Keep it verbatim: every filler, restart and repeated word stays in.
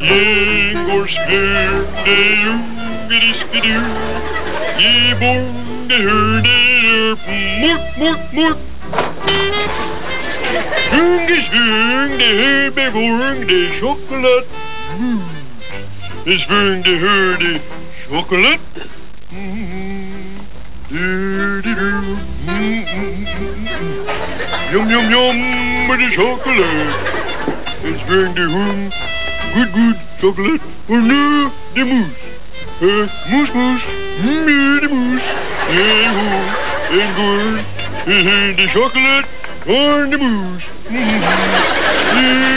Jengor speur de jongeriskidu. Je bonde hurde mort, mort, mort. Hunge svung de hurde vorng de chocolade. De svung de hurde chocolade. Du, du, du. Yum, yum, yum, met de chocolade. En svung de hung. Goed, goed, chocolade. Voor nu de moes. Uh, moes, moes. Nu de moes. En goed, en goed. De chocolade voor de moes.